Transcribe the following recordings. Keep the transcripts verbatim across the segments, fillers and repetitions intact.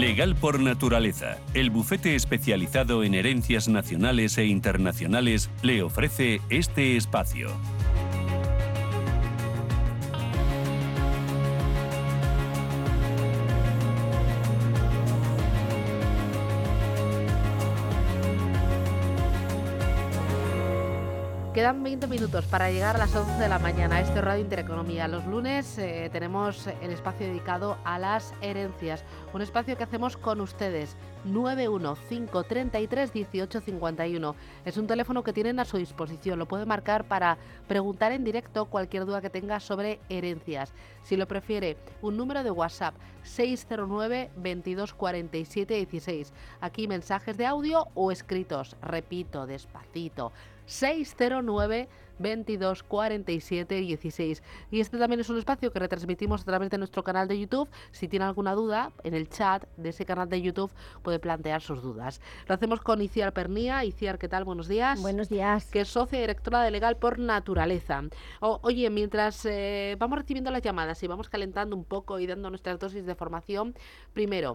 Legal por Naturaleza, el bufete especializado en herencias nacionales e internacionales, le ofrece este espacio. Quedan veinte minutos para llegar a las once de la mañana. Este es Radio Intereconomía. Los lunes eh, tenemos el espacio dedicado a las herencias. Un espacio que hacemos con ustedes. nueve uno cinco tres tres uno ocho cinco uno. Es un teléfono que tienen a su disposición. Lo puede marcar para preguntar en directo cualquier duda que tenga sobre herencias. Si lo prefiere, un número de WhatsApp seis cero nueve veintidós cuarenta y siete dieciséis. Aquí mensajes de audio o escritos. Repito, despacito. seis cero nueve veintidós cuarenta y siete dieciséis. Y este también es un espacio que retransmitimos a través de nuestro canal de YouTube. Si tiene alguna duda, en el chat de ese canal de YouTube puede plantear sus dudas. Lo hacemos con Iciar Pernía. Iciar, ¿qué tal? Buenos días. Buenos días. Que es socia y directora de Legal por Naturaleza. O, oye, mientras eh, vamos recibiendo las llamadas y vamos calentando un poco y dando nuestras dosis de formación, primero,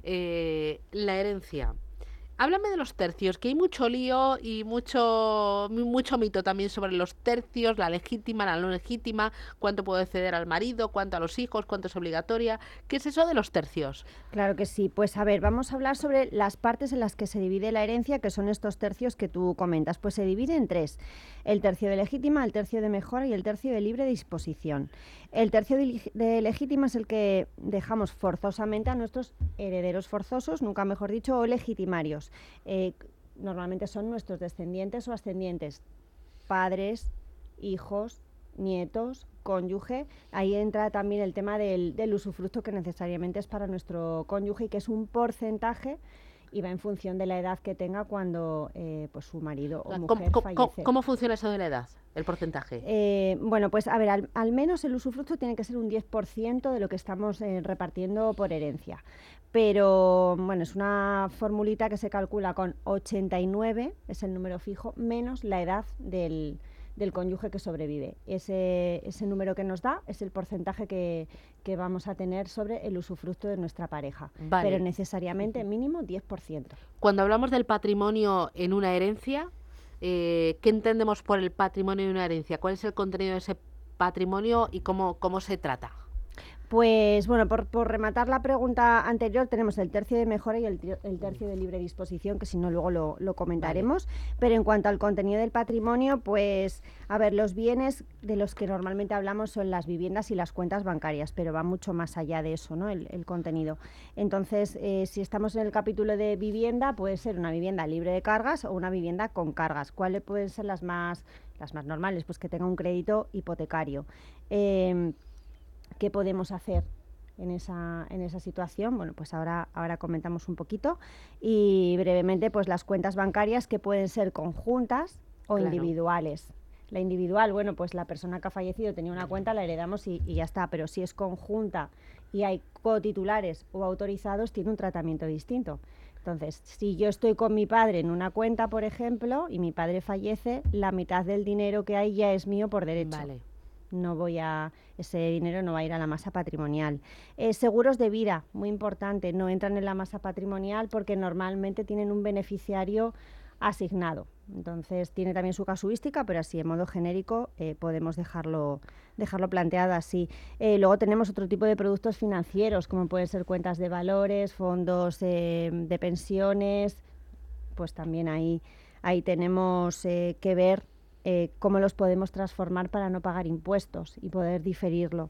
eh, la herencia. Háblame de los tercios, que hay mucho lío y mucho mucho mito también sobre los tercios, la legítima, la no legítima, cuánto puede ceder al marido, cuánto a los hijos, cuánto es obligatoria. ¿Qué es eso de los tercios? Claro que sí. Pues a ver, vamos a hablar sobre las partes en las que se divide la herencia, que son estos tercios que tú comentas. Pues se divide en tres: el tercio de legítima, el tercio de mejora y el tercio de libre disposición. El tercio de legítima es el que dejamos forzosamente a nuestros herederos forzosos, nunca mejor dicho, o legitimarios. Eh, normalmente son nuestros descendientes o ascendientes, padres, hijos, nietos, cónyuge. Ahí entra también el tema del, del usufructo, que necesariamente es para nuestro cónyuge y que es un porcentaje y va en función de la edad que tenga cuando eh, pues su marido o mujer ¿Cómo, fallece. ¿Cómo, cómo funciona eso de la edad, el porcentaje? Eh, bueno, pues a ver, al, al menos el usufructo tiene que ser un diez por ciento de lo que estamos eh, repartiendo por herencia. Pero bueno, es una formulita que se calcula con ochenta y nueve, es el número fijo, menos la edad del, del cónyuge que sobrevive. Ese, ese número que nos da es el porcentaje que, que vamos a tener sobre el usufructo de nuestra pareja. Vale. Pero necesariamente mínimo diez por ciento. Cuando hablamos del patrimonio en una herencia, eh, ¿qué entendemos por el patrimonio en una herencia? ¿Cuál es el contenido de ese patrimonio y cómo, cómo se trata? Pues bueno, por, por rematar la pregunta anterior, tenemos el tercio de mejora y el, el tercio de libre disposición, que si no luego lo, lo comentaremos. Vale. Pero en cuanto al contenido del patrimonio, pues a ver, los bienes de los que normalmente hablamos son las viviendas y las cuentas bancarias, pero va mucho más allá de eso, ¿no? El, el contenido. Entonces, eh, si estamos en el capítulo de vivienda, puede ser una vivienda libre de cargas o una vivienda con cargas. ¿Cuáles pueden ser las más, las más normales? Pues que tenga un crédito hipotecario. Eh, ¿Qué podemos hacer en esa, en esa situación? Bueno, pues ahora, ahora comentamos un poquito y brevemente pues las cuentas bancarias, que pueden ser conjuntas o claro. individuales. La individual, bueno, pues la persona que ha fallecido tenía una cuenta, la heredamos y, y ya está, pero si es conjunta y hay cotitulares o autorizados, tiene un tratamiento distinto. Entonces, si yo estoy con mi padre en una cuenta, por ejemplo, y mi padre fallece, la mitad del dinero que hay ya es mío por derecho. Vale. No voy a, ese dinero no va a ir a la masa patrimonial. Eh, seguros de vida, muy importante, no entran en la masa patrimonial porque normalmente tienen un beneficiario asignado. Entonces tiene también su casuística, pero así en modo genérico eh, podemos dejarlo, dejarlo planteado así. Eh, luego tenemos otro tipo de productos financieros, como pueden ser cuentas de valores, fondos eh, de pensiones, pues también ahí, ahí tenemos eh, que ver Eh, cómo los podemos transformar para no pagar impuestos y poder diferirlo.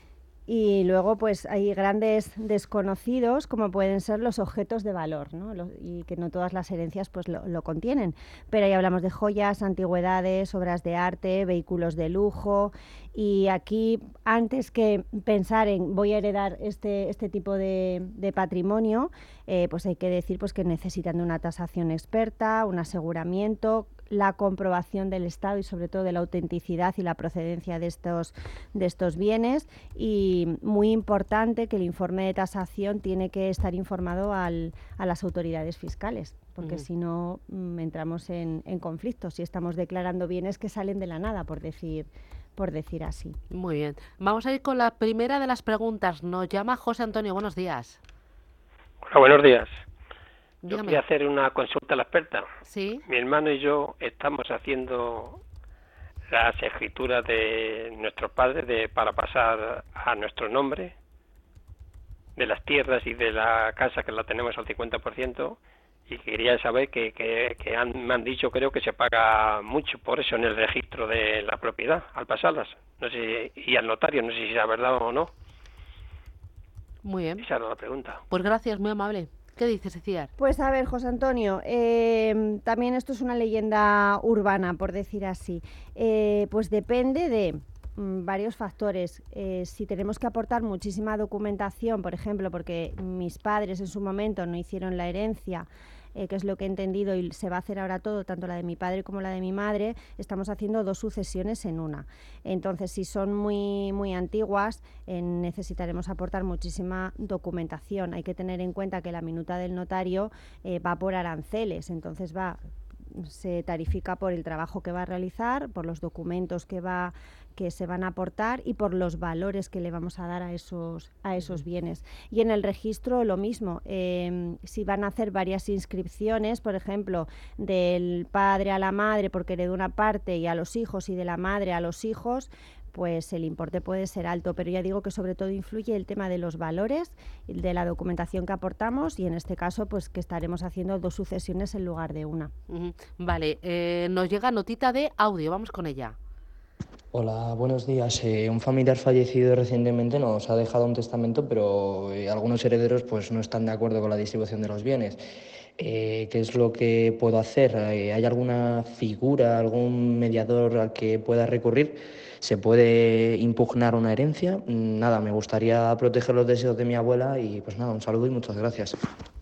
Y luego pues hay grandes desconocidos, como pueden ser los objetos de valor, ¿no? Los, y que no todas las herencias pues lo, lo contienen, pero ahí hablamos de joyas, antigüedades, obras de arte, vehículos de lujo. Y aquí, antes que pensar en voy a heredar este, este tipo de, de patrimonio, eh, pues hay que decir pues que necesitan de una tasación experta, un aseguramiento, la comprobación del Estado y sobre todo de la autenticidad y la procedencia de estos, de estos bienes. Y muy importante que el informe de tasación tiene que estar informado al, a las autoridades fiscales, porque uh-huh. si no mm, entramos en, en conflictos si estamos declarando bienes que salen de la nada, por decir por decir así. Muy bien. Vamos a ir con la primera de las preguntas. Nos llama José Antonio. Buenos días. Hola, buenos días. Yo Dígame. quería hacer una consulta a la experta. Sí. Mi hermano y yo estamos haciendo las escrituras de nuestros padres de, para pasar a nuestro nombre de las tierras y de la casa, que la tenemos al cincuenta por ciento, y quería saber que, que, que han, me han dicho, creo que se paga mucho por eso en el registro de la propiedad al pasarlas. No sé, y al notario, no sé si es verdad o no. Muy bien. Esa era la pregunta. Pues gracias, muy amable. ¿Qué dices, Iciar? Pues a ver, José Antonio, eh, también esto es una leyenda urbana, por decir así. Eh, pues depende de mm, varios factores. Eh, si tenemos que aportar muchísima documentación, por ejemplo, porque mis padres en su momento no hicieron la herencia, eh, que es lo que he entendido y se va a hacer ahora todo, tanto la de mi padre como la de mi madre, estamos haciendo dos sucesiones en una. Entonces, si son muy, muy antiguas, eh, necesitaremos aportar muchísima documentación. Hay que tener en cuenta que la minuta del notario eh, va por aranceles, entonces va... se tarifica por el trabajo que va a realizar, por los documentos que va que se van a aportar y por los valores que le vamos a dar a esos a esos bienes. Y en el registro lo mismo, eh, si van a hacer varias inscripciones, por ejemplo, del padre a la madre porque heredó una parte y a los hijos, y de la madre a los hijos, pues el importe puede ser alto, pero ya digo que sobre todo influye el tema de los valores, de la documentación que aportamos, y en este caso pues que estaremos haciendo dos sucesiones en lugar de una. Uh-huh. Vale, eh, nos llega notita de audio, vamos con ella. Hola, buenos días. Eh, un familiar fallecido recientemente nos ha dejado un testamento, pero eh, algunos herederos pues no están de acuerdo con la distribución de los bienes. Eh, ¿Qué es lo que puedo hacer? Eh, ¿Hay alguna figura, algún mediador al que pueda recurrir? ¿Se puede impugnar una herencia? Nada, me gustaría proteger los deseos de mi abuela y pues nada, un saludo y muchas gracias.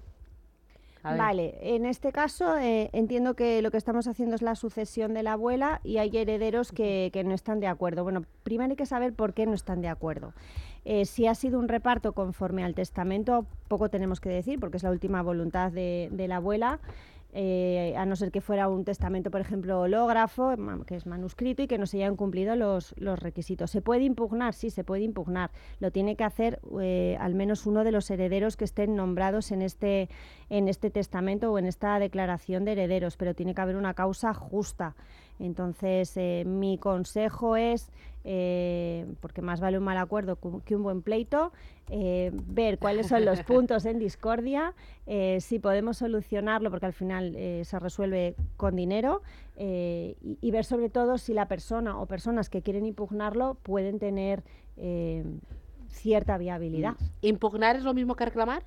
Vale, en este caso eh, entiendo que lo que estamos haciendo es la sucesión de la abuela y hay herederos que, que no están de acuerdo. Bueno, primero hay que saber por qué no están de acuerdo. Eh, si ha sido un reparto conforme al testamento, poco tenemos que decir porque es la última voluntad de, de la abuela. Eh, a no ser que fuera un testamento, por ejemplo, hológrafo, que es manuscrito y que no se hayan cumplido los, los requisitos. ¿Se puede impugnar? Sí, se puede impugnar. Lo tiene que hacer eh, al menos uno de los herederos que estén nombrados en este, en este testamento o en esta declaración de herederos, pero tiene que haber una causa justa. Entonces, eh, mi consejo es, eh, porque más vale un mal acuerdo que un buen pleito, eh, ver cuáles son los puntos en discordia, eh, si podemos solucionarlo, porque al final eh, se resuelve con dinero, eh, y, y ver sobre todo si la persona o personas que quieren impugnarlo pueden tener eh, cierta viabilidad. ¿Impugnar es lo mismo que reclamar?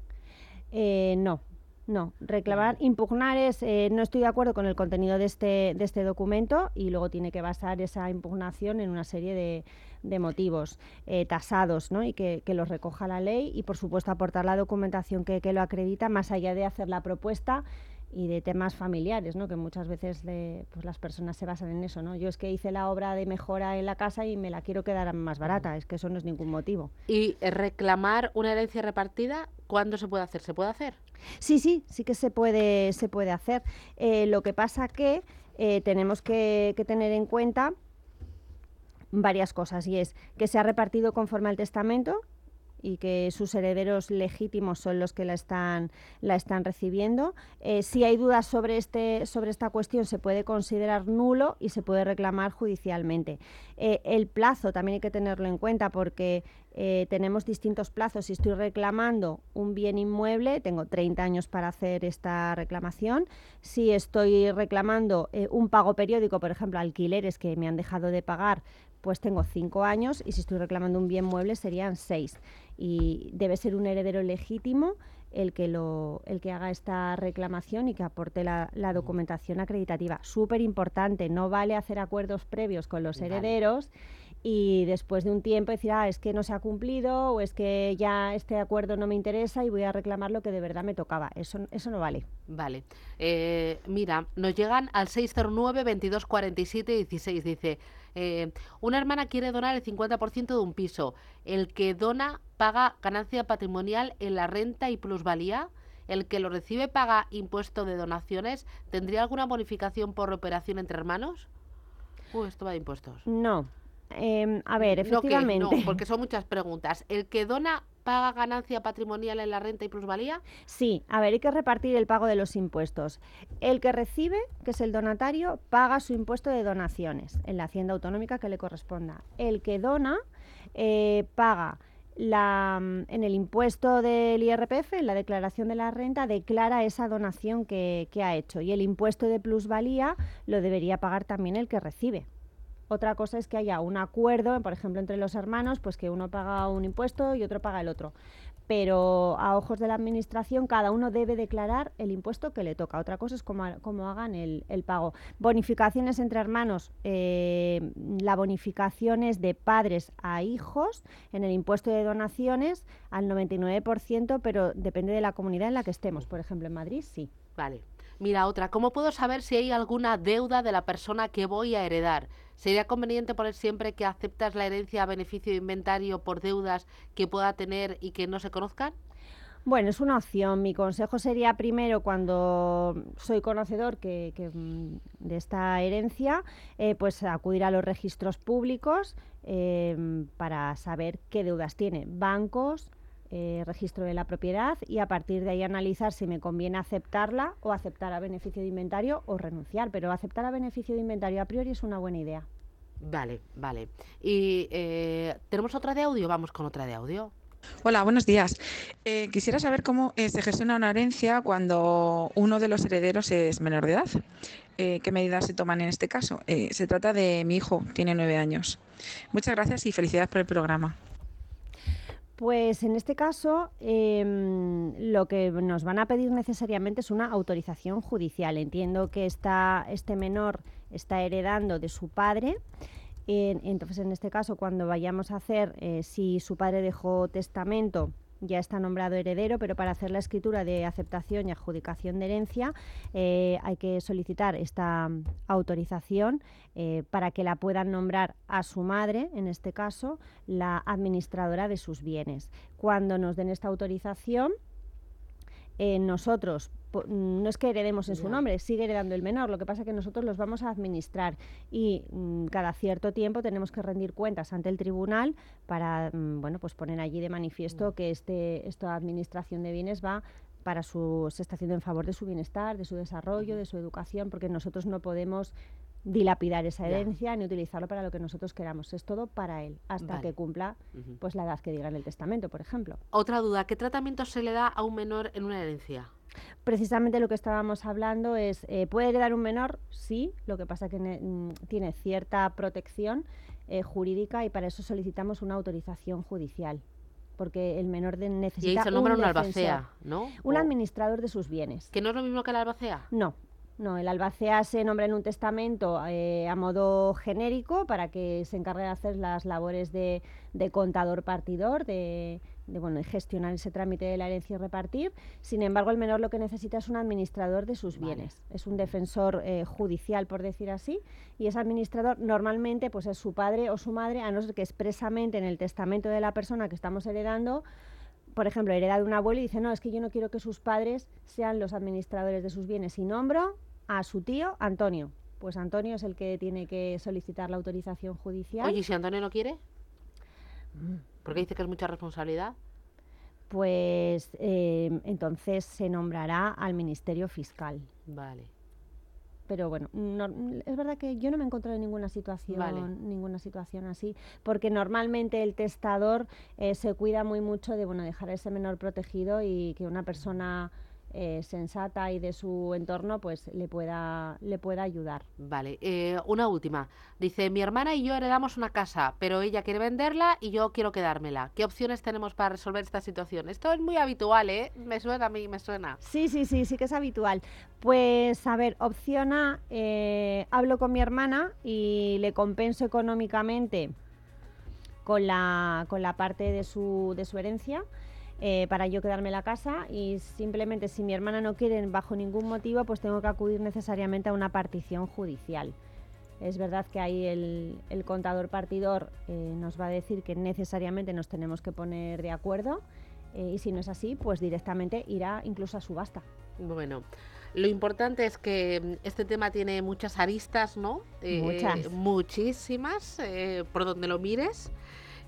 Eh, no. No, reclamar, impugnar es, eh, no estoy de acuerdo con el contenido de este, de este documento, y luego tiene que basar esa impugnación en una serie de, de motivos eh, tasados, ¿no? Y que, que los recoja la ley, y por supuesto aportar la documentación que, que lo acredita, más allá de hacer la propuesta y de temas familiares, ¿no? Que muchas veces de, pues las personas se basan en eso, ¿no? Yo es que hice la obra de mejora en la casa y me la quiero quedar más barata, es que eso no es ningún motivo. ¿Y reclamar una herencia repartida, cuándo se puede hacer? ¿Se puede hacer? Sí, sí, sí que se puede, se puede hacer. Eh, lo que pasa que eh, tenemos que, que tener en cuenta varias cosas, y es que se ha repartido conforme al testamento y que sus herederos legítimos son los que la están, la están recibiendo. Eh, si hay dudas sobre, este, sobre esta cuestión, se puede considerar nulo y se puede reclamar judicialmente. Eh, el plazo también hay que tenerlo en cuenta, porque eh, tenemos distintos plazos. Si estoy reclamando un bien inmueble, tengo treinta años para hacer esta reclamación. Si estoy reclamando eh, un pago periódico, por ejemplo, alquileres que me han dejado de pagar, pues tengo cinco años, y si estoy reclamando un bien mueble serían seis. Y debe ser un heredero legítimo el que, lo, el que haga esta reclamación y que aporte la, la documentación acreditativa. Súper importante, no vale hacer acuerdos previos con los herederos y después de un tiempo decir, ah, es que no se ha cumplido, o es que ya este acuerdo no me interesa y voy a reclamar lo que de verdad me tocaba. Eso, eso no vale. Vale. Eh, mira, nos llegan al seis cero nueve, veintidós cuarenta y siete dieciséis. Dice, eh, una hermana quiere donar el cincuenta por ciento de un piso. El que dona paga ganancia patrimonial en la renta y plusvalía. El que lo recibe paga impuesto de donaciones. ¿Tendría alguna bonificación por operación entre hermanos? Uh, esto va de impuestos. No. Eh, a ver, efectivamente. No, que, no, porque son muchas preguntas. ¿El que dona paga ganancia patrimonial en la renta y plusvalía? Sí, a ver, hay que repartir el pago de los impuestos. El que recibe, que es el donatario, paga su impuesto de donaciones en la hacienda autonómica que le corresponda. El que dona eh, paga la, en el impuesto del I R P F, en la declaración de la renta, declara esa donación que, que ha hecho. Y el impuesto de plusvalía lo debería pagar también el que recibe. Otra cosa es que haya un acuerdo, por ejemplo, entre los hermanos, pues que uno paga un impuesto y otro paga el otro. Pero a ojos de la administración cada uno debe declarar el impuesto que le toca. Otra cosa es cómo, cómo hagan el, el pago. Bonificaciones entre hermanos. Eh, la bonificación es de padres a hijos en el impuesto de donaciones al noventa y nueve por ciento, pero depende de la comunidad en la que estemos. Por ejemplo, en Madrid sí. Vale. Mira, otra. ¿Cómo puedo saber si hay alguna deuda de la persona que voy a heredar? ¿Sería conveniente poner siempre que aceptas la herencia a beneficio de inventario por deudas que pueda tener y que no se conozcan? Bueno, es una opción. Mi consejo sería primero, cuando soy conocedor que, que, de esta herencia, eh, pues acudir a los registros públicos eh, para saber qué deudas tiene. Bancos, eh, registro de la propiedad, y a partir de ahí analizar si me conviene aceptarla o aceptar a beneficio de inventario o renunciar. Pero aceptar a beneficio de inventario a priori es una buena idea. Vale, vale. ¿Y eh, tenemos otra de audio? Vamos con otra de audio. Hola, buenos días. Eh, quisiera saber cómo eh, se gestiona una herencia cuando uno de los herederos es menor de edad. Eh, ¿Qué medidas se toman en este caso? Eh, se trata de mi hijo, tiene nueve años. Muchas gracias y felicidades por el programa. Pues en este caso eh, lo que nos van a pedir necesariamente es una autorización judicial. Entiendo que está, este menor está heredando de su padre. Eh, entonces, en este caso, cuando vayamos a hacer, eh, si su padre dejó testamento, ya está nombrado heredero, pero para hacer la escritura de aceptación y adjudicación de herencia eh, hay que solicitar esta autorización eh, para que la puedan nombrar a su madre, en este caso, la administradora de sus bienes. Cuando nos den esta autorización, eh, nosotros no es que heredemos en su nombre, sigue heredando el menor, lo que pasa es que nosotros los vamos a administrar y mmm, cada cierto tiempo tenemos que rendir cuentas ante el tribunal para mmm, bueno, pues poner allí de manifiesto que este, esta administración de bienes va para su, se está haciendo en favor de su bienestar, de su desarrollo, de su educación, porque nosotros no podemos dilapidar esa herencia, ya, ni utilizarlo para lo que nosotros queramos. Es todo para él, hasta vale. que cumpla uh-huh. pues la edad que diga en el testamento, por ejemplo. Otra duda, ¿qué tratamiento se le da a un menor en una herencia? Precisamente lo que estábamos hablando es, eh, ¿puede heredar un menor? Sí, lo que pasa es que ne- tiene cierta protección eh, jurídica y para eso solicitamos una autorización judicial. Porque el menor de necesita y ahí se nombra un, un defensor, albacea, ¿no? Un o... administrador de sus bienes. ¿Que no es lo mismo que el albacea? No. No, el albacea se nombra en un testamento eh, a modo genérico para que se encargue de hacer las labores de, de contador partidor, de, de, bueno, de gestionar ese trámite de la herencia y repartir. Sin embargo, el menor lo que necesita es un administrador de sus vale. bienes. Es un defensor eh, judicial, por decir así, y ese administrador normalmente pues, es su padre o su madre, a no ser que expresamente en el testamento de la persona que estamos heredando, por ejemplo, hereda de un abuelo y dice, no, es que yo no quiero que sus padres sean los administradores de sus bienes, y nombro a su tío Antonio. Pues Antonio es el que tiene que solicitar la autorización judicial. Oye, ¿y si Antonio no quiere? Porque dice que es mucha responsabilidad. Pues eh, entonces se nombrará al Ministerio Fiscal. Vale. Pero bueno, no, es verdad que yo no me he encontrado en ninguna situación, vale. ninguna situación así, porque normalmente el testador eh, se cuida muy mucho de bueno dejar a ese menor protegido y que una persona eh, sensata y de su entorno pues le pueda le pueda ayudar. Vale, eh, una última. Dice, mi hermana y yo heredamos una casa, pero ella quiere venderla y yo quiero quedármela. ¿Qué opciones tenemos para resolver esta situación? Esto es muy habitual, ¿eh? Me suena a mí, me suena. Sí, sí, sí, sí que es habitual. Pues, a ver, opción A, eh, hablo con mi hermana y le compenso económicamente con la, con la parte de su, de su herencia. Eh, para yo quedarme en la casa, y simplemente si mi hermana no quiere bajo ningún motivo, pues tengo que acudir necesariamente a una partición judicial. Es verdad que ahí el, el contador partidor eh, nos va a decir que necesariamente nos tenemos que poner de acuerdo eh, y si no es así, pues directamente irá incluso a subasta. Bueno, lo importante es que este tema tiene muchas aristas, ¿no? Muchas. Eh, muchísimas, eh, por donde lo mires.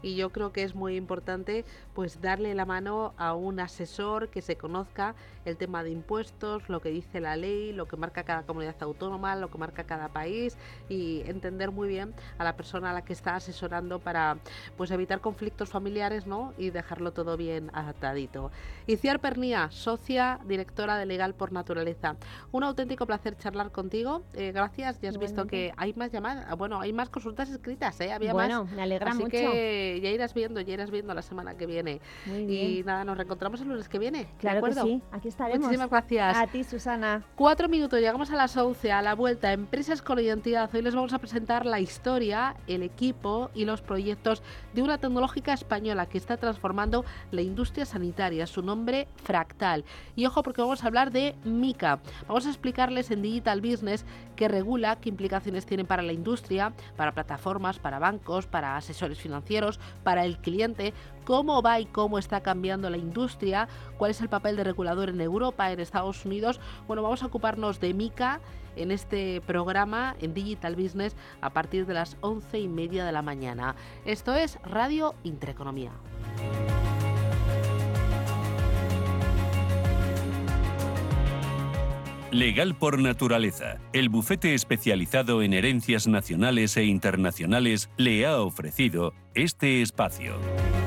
y yo creo que es muy importante pues darle la mano a un asesor que se conozca el tema de impuestos, lo que dice la ley, lo que marca cada comunidad autónoma, lo que marca cada país, y entender muy bien a la persona a la que está asesorando para pues evitar conflictos familiares, ¿no? Y dejarlo todo bien adaptadito. Iciar Pernía, socia directora de Legal por Naturaleza. Un auténtico placer charlar contigo. Eh, gracias. Ya has visto que hay más llamadas, bueno, hay más consultas escritas, ¿eh? Había bueno, más. me alegra Así mucho. que ya irás viendo, ya irás viendo la semana que viene. Muy bien. Y nada, nos reencontramos el lunes que viene. Claro ¿de acuerdo? que sí, aquí estaremos. Muchísimas gracias. A ti, Susana. Cuatro minutos, llegamos a las once, a la vuelta. Empresas con identidad. Hoy les vamos a presentar la historia, el equipo y los proyectos de una tecnológica española que está transformando la industria sanitaria. Su nombre, Fractal. Y ojo, porque vamos a hablar de Mica. Vamos a explicarles en Digital Business qué regula, qué implicaciones tiene para la industria, para plataformas, para bancos, para asesores financieros, para el cliente, cómo va y cómo está cambiando la industria, cuál es el papel de regulador en Europa, en Estados Unidos. Bueno, vamos a ocuparnos de Mica en este programa en Digital Business a partir de las once y media de la mañana. Esto es Radio Intereconomía. Legal por Naturaleza, el bufete especializado en herencias nacionales e internacionales, le ha ofrecido este espacio.